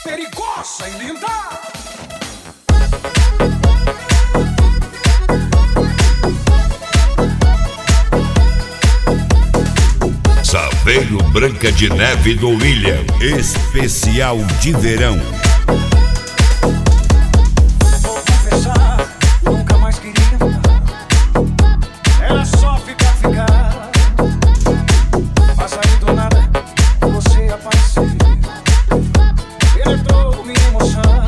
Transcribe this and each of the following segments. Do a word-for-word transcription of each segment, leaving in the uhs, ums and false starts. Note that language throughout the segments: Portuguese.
perigosa e linda. Saveiro Branca de Neve do William, especial de verão. Vou confessar, nunca mais queria mudar. Era só ficar, ficar. Mas aí do nada você apareceu. Penetrou minha emoção.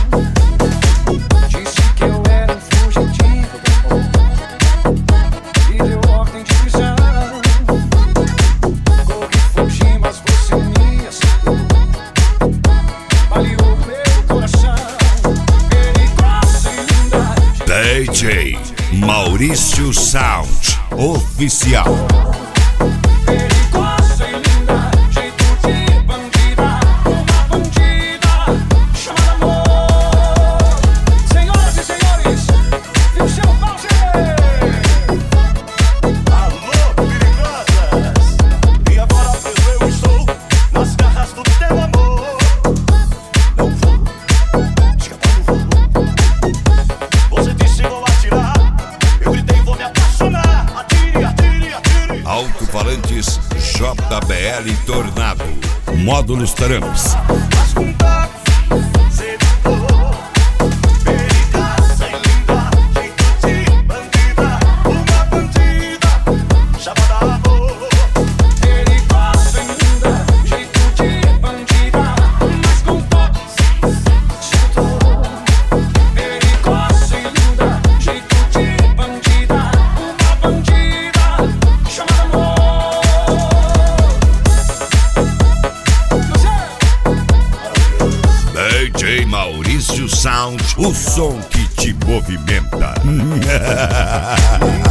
Disse que eu era um fugitivo do amor. E deu ordem de prisão. Corri, fugi, mas você me aceitou. Baleou meu coração. Perigosa e linda. D J Maurício Sound Oficial. Perigosa e linda, jeito de bandida, uma bandida chamada amor. Senhoras e senhores, viu seu pause. Alô, perigosas! E agora preso eu estou nas garras do teu amor. Não vou, escapar não vou. Você disse vou atirar, eu gritei vou me apaixonar. Atire, atire, atire. Alto-falantes J B L Tornado. Módulos Tramps. Mas com toque sedutor. Perigosa e linda, jeito de bandida, uma bandida chamada amor. Perigosa e linda, jeito de bandida, mas com toque sedutor. Perigosa e linda, jeito de bandida, uma bandida chamada amor. D J Maurício Sound, o som que te movimenta.